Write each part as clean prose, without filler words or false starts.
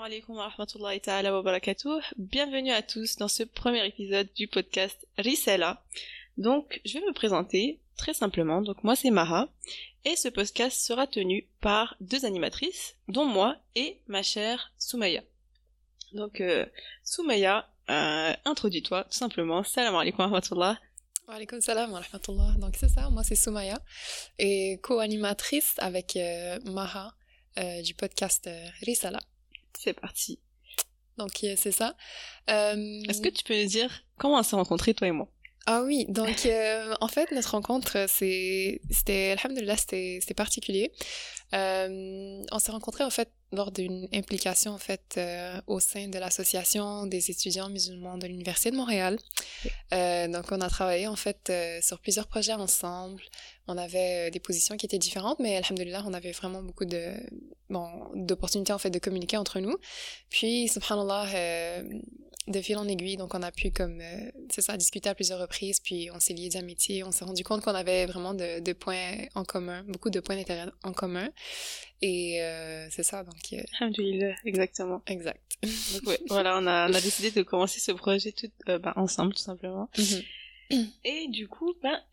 alaikum wa rahmatullahi ta'ala wa barakatuh. Bienvenue à tous dans ce premier épisode du podcast Risala. Donc, je vais me présenter très simplement. Donc, moi, c'est Maha. Et ce podcast sera tenu par deux animatrices, dont moi et ma chère Soumaya. Donc, Soumaya, introduis-toi tout simplement. Salam alaikum wa rahmatullah. Wa alaikum salam wa rahmatullah. Donc, c'est ça, moi, c'est Soumaya. Et co-animatrice avec Maha du podcast Risala. C'est parti. Donc, c'est ça. Est-ce que tu peux nous dire comment on s'est rencontrés, toi et moi? Ah oui, donc en fait, notre rencontre, c'était, alhamdoulilah, c'était particulier. On s'est rencontrés en fait lors d'une implication en fait au sein de l'association des étudiants musulmans de l'Université de Montréal. Donc on a travaillé en fait sur plusieurs projets ensemble. On avait des positions qui étaient différentes, mais alhamdoulilah, on avait vraiment beaucoup d'opportunités en fait de communiquer entre nous. Puis subhanallah, de fil en aiguille, donc on a pu discuter à plusieurs reprises, puis on s'est liés d'amitié, on s'est rendu compte qu'on avait vraiment de points en commun, beaucoup de points d'intérêt en commun, et c'est ça, donc... Alhamdoulilah, exactement. Exact. Donc ouais, voilà, on a décidé de commencer ce projet ensemble, tout simplement. Mm-hmm. Et du coup,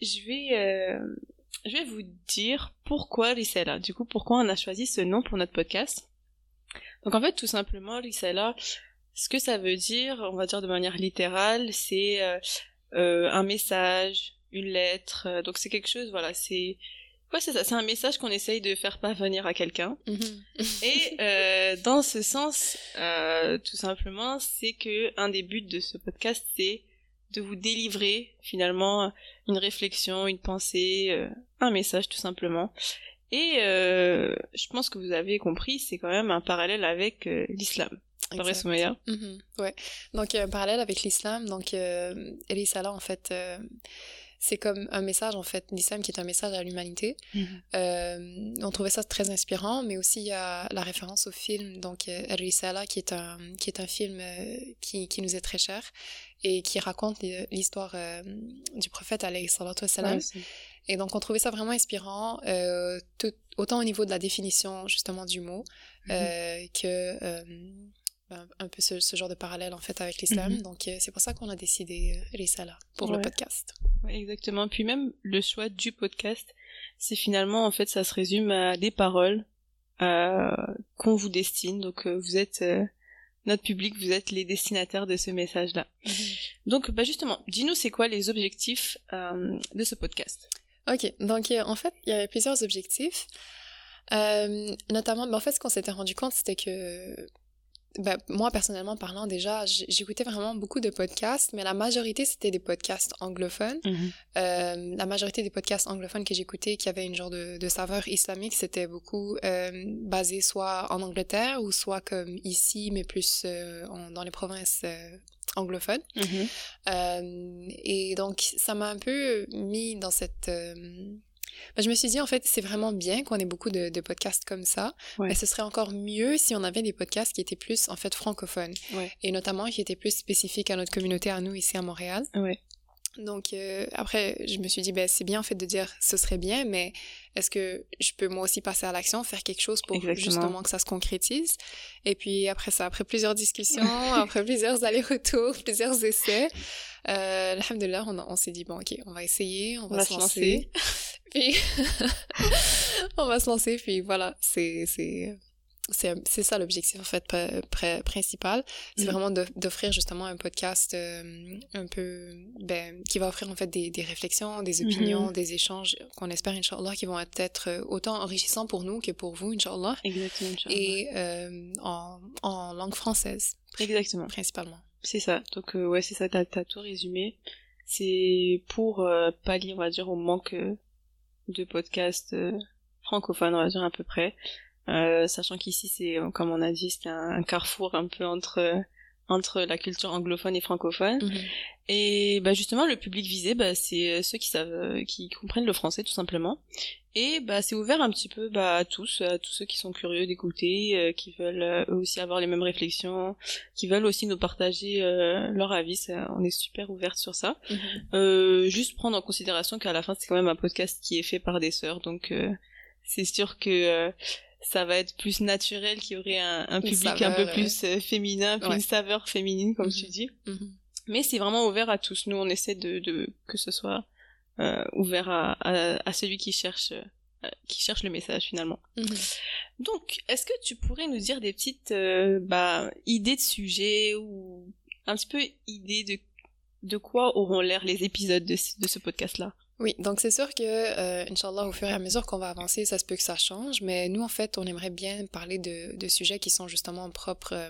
je vais vous dire pourquoi Risala, du coup, pourquoi on a choisi ce nom pour notre podcast. Donc en fait, tout simplement, Risala, ce que ça veut dire, on va dire de manière littérale, c'est un message, une lettre. Donc c'est quelque chose, voilà, c'est ça, c'est un message qu'on essaye de faire parvenir à quelqu'un. Mm-hmm. Et dans ce sens, tout simplement, c'est que un des buts de ce podcast, c'est de vous délivrer finalement une réflexion, une pensée, un message tout simplement. Et je pense que vous avez compris, c'est quand même un parallèle avec l'islam. C'est vrai, Soumaya? Mm-hmm. Ouais. Donc, un parallèle avec l'islam. Donc, Risala, en fait, c'est comme un message, en fait, l'islam qui est un message à l'humanité. Mm-hmm. On trouvait ça très inspirant, mais aussi il y a la référence au film, donc Risala, qui est un film qui nous est très cher et qui raconte l'histoire du prophète, alayhi salatu wassalam. Ouais, et donc, on trouvait ça vraiment inspirant, autant au niveau de la définition, justement, du mot, que... un peu ce genre de parallèle en fait avec l'islam. Mm-hmm. Donc c'est pour ça qu'on a décidé Risala pour le podcast. Ouais, exactement. Puis même le choix du podcast, c'est finalement en fait ça se résume à des paroles qu'on vous destine. Donc vous êtes notre public, vous êtes les destinataires de ce message-là. Mm-hmm. Donc justement, dis-nous c'est quoi les objectifs de ce podcast? Ok, donc en fait il y avait plusieurs objectifs. Notamment, en fait ce qu'on s'était rendu compte c'était que moi, personnellement parlant, déjà, j'écoutais vraiment beaucoup de podcasts, mais la majorité, c'était des podcasts anglophones. Mm-hmm. La majorité des podcasts anglophones que j'écoutais, qui avaient une genre de saveur islamique, c'était beaucoup basé soit en Angleterre ou soit comme ici, mais plus dans les provinces anglophones. Mm-hmm. Et donc, ça m'a un peu mis dans cette... je me suis dit, en fait, c'est vraiment bien qu'on ait beaucoup de podcasts comme ça, ouais. Mais ce serait encore mieux si on avait des podcasts qui étaient plus, en fait, francophones, ouais. Et notamment qui étaient plus spécifiques à notre communauté, à nous, ici à Montréal. Ouais. Donc, après, je me suis dit, c'est bien, en fait, de dire, ce serait bien, mais est-ce que je peux, moi aussi, passer à l'action, faire quelque chose pour justement que ça se concrétise? Et puis, après ça, après plusieurs discussions, après plusieurs allers-retours, plusieurs essais, alhamdoulilah, on s'est dit, bon, ok, on va essayer, on va se lancer. Puis, on va se lancer, puis voilà, c'est ça l'objectif, en fait, principal. C'est vraiment d'offrir justement un podcast un peu, qui va offrir, en fait, des réflexions, des opinions, des échanges qu'on espère, Inch'Allah, qui vont être autant enrichissants pour nous que pour vous, Inch'Allah. Exactement, Inch'Allah. Et en langue française. Exactement. Principalement. C'est ça. Donc, ouais, c'est ça, t'as tout résumé. C'est pour pallier, on va dire, au manque de podcasts francophones, on va dire, à peu près. Sachant qu'ici, c'est, comme on a dit, c'est un carrefour un peu entre la culture anglophone et francophone. Mm-hmm. Et justement, le public visé, c'est ceux qui comprennent le français, tout simplement. Et c'est ouvert un petit peu à tous ceux qui sont curieux d'écouter, qui veulent eux aussi avoir les mêmes réflexions, qui veulent aussi nous partager leur avis. On est super ouverte sur ça. Mm-hmm. Juste prendre en considération qu'à la fin, c'est quand même un podcast qui est fait par des sœurs, donc c'est sûr que ça va être plus naturel, qu'il y aurait un public saveur, un peu plus féminin, puis ouais. une saveur féminine, comme tu dis. Mais c'est vraiment ouvert à tous. Nous, on essaie de que ce soit ouvert à celui qui cherche le message, finalement. Donc, est-ce que tu pourrais nous dire des petites idées de sujets ou un petit peu idées de quoi auront l'air les épisodes de ce podcast-là? Oui, donc c'est sûr que, Inch'Allah, au fur et à mesure qu'on va avancer, ça se peut que ça change, mais nous, en fait, on aimerait bien parler de sujets qui sont justement propres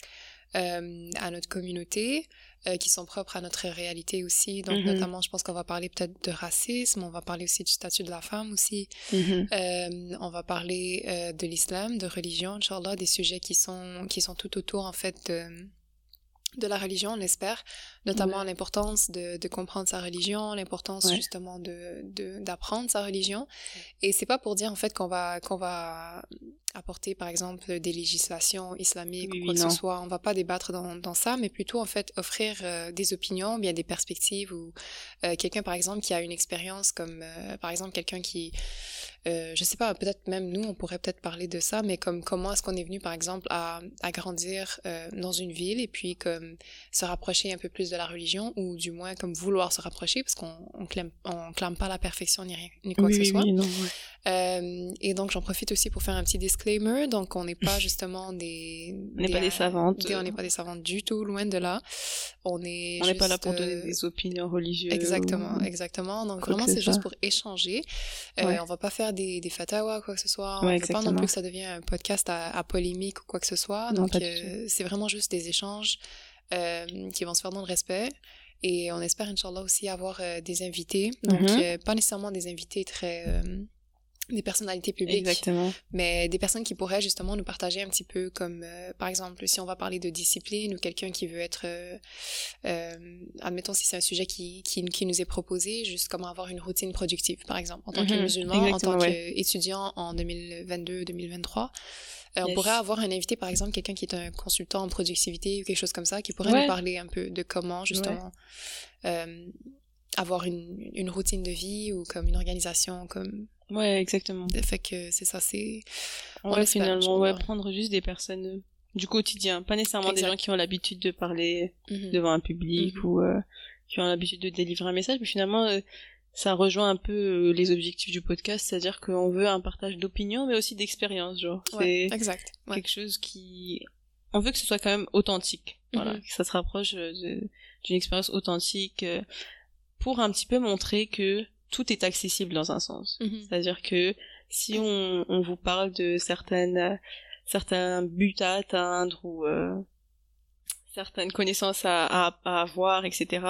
à notre communauté, qui sont propres à notre réalité aussi. Donc, notamment, je pense qu'on va parler peut-être de racisme, on va parler aussi du statut de la femme aussi, on va parler de l'islam, de religion, Inch'Allah, des sujets qui sont tout autour, en fait, de la religion, on espère, notamment l'importance de comprendre sa religion, l'importance justement d'apprendre sa religion. Et c'est pas pour dire en fait qu'on va apporter par exemple des législations islamiques ou quoi que ce soit. On va pas débattre dans ça, mais plutôt en fait offrir des opinions, bien des perspectives ou quelqu'un par exemple qui a une expérience comme par exemple quelqu'un qui je sais pas, peut-être même nous, on pourrait peut-être parler de ça, mais comme comment est-ce qu'on est venu, par exemple, à grandir dans une ville et puis comme se rapprocher un peu plus de la religion ou du moins comme vouloir se rapprocher parce qu'on clame pas la perfection ni quoi que ce soit. Et donc, j'en profite aussi pour faire un petit disclaimer. Donc, on n'est pas justement on n'est pas des savantes. On n'est pas des savantes du tout, loin de là. On n'est pas là pour donner des opinions religieuses. Exactement. Donc, vraiment, c'est juste pour échanger. On va pas faire des fatawas ou quoi que ce soit. On ne veut pas non plus que ça devienne un podcast à polémique ou quoi que ce soit. Donc, c'est vraiment juste des échanges qui vont se faire dans le respect. Et on espère, Inch'Allah, aussi avoir des invités. Donc, pas nécessairement des invités des personnalités publiques, mais des personnes qui pourraient justement nous partager un petit peu comme, par exemple, si on va parler de discipline ou quelqu'un qui veut être, admettons si c'est un sujet qui nous est proposé, juste comment avoir une routine productive, par exemple, en tant que musulman, en tant qu'étudiant en 2022-2023. On pourrait avoir un invité, par exemple, quelqu'un qui est un consultant en productivité ou quelque chose comme ça, qui pourrait nous parler un peu de comment, justement, avoir une routine de vie ou comme une organisation, comme... Ouais, exactement. Fait que c'est ça, c'est... Finalement, prendre juste des personnes du quotidien, pas nécessairement des gens qui ont l'habitude de parler devant un public ou qui ont l'habitude de délivrer un message, mais finalement... ça rejoint un peu les objectifs du podcast, c'est-à-dire qu'on veut un partage d'opinion, mais aussi d'expérience, genre. C'est quelque chose qui... On veut que ce soit quand même authentique, voilà, que ça se rapproche d'une expérience authentique pour un petit peu montrer que tout est accessible dans un sens. C'est-à-dire que si on vous parle de certains buts à atteindre ou certaines connaissances à avoir, etc.,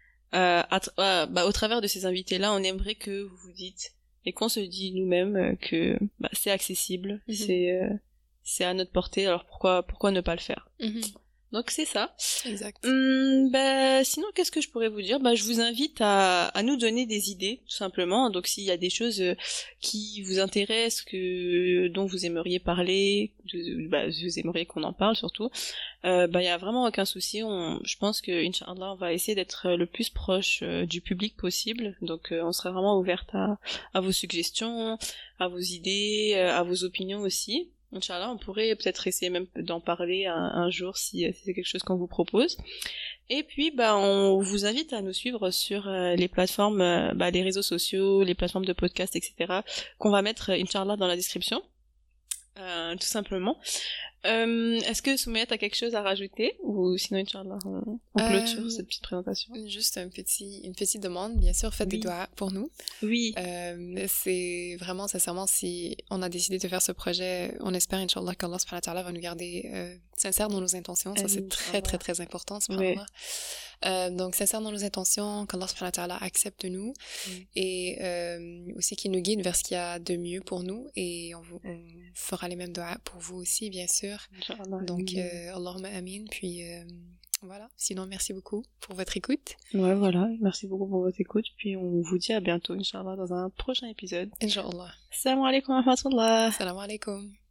au travers de ces invités-là, on aimerait que vous vous dites et qu'on se dit nous-mêmes que c'est accessible, c'est à notre portée, alors pourquoi ne pas le faire. Donc c'est ça. Exact. Sinon, qu'est-ce que je pourrais vous dire ? Je vous invite à nous donner des idées, tout simplement. Donc s'il y a des choses qui vous intéressent, dont vous aimeriez parler, vous aimeriez qu'on en parle surtout, y a vraiment aucun souci. Je pense que Inch'Allah, on va essayer d'être le plus proche du public possible. Donc on sera vraiment ouverte à vos suggestions, à vos idées, à vos opinions aussi. Inch'Allah, on pourrait peut-être essayer même d'en parler un jour si c'est quelque chose qu'on vous propose. Et puis, on vous invite à nous suivre sur les plateformes, les réseaux sociaux, les plateformes de podcast, etc., qu'on va mettre, Inch'Allah, dans la description, tout simplement. Est-ce que Soumayya, t'as quelque chose à rajouter ou sinon Inch'Allah on clôture cette petite présentation? Juste une petite demande, bien sûr, faites des doigts pour nous. Oui. C'est vraiment sincèrement, si on a décidé de faire ce projet, on espère Inch'Allah qu'Allah subhanahu wa ta'ala va nous garder sincères dans nos intentions. Ça c'est très très très important, subhanallah. Donc sincères dans nos intentions, qu'Allah subhanahu wa ta'ala accepte de nous et aussi qu'il nous guide vers ce qu'il y a de mieux pour nous, et on fera les mêmes doigts pour vous aussi, bien sûr. Donc Allahumma amin. Puis voilà, sinon merci beaucoup pour votre écoute. Voilà, merci beaucoup pour votre écoute, puis on vous dit à bientôt Inch'Allah dans un prochain épisode. Inch'Allah. Assalamu alaikum wa rahmatullah. Assalamu alaikum.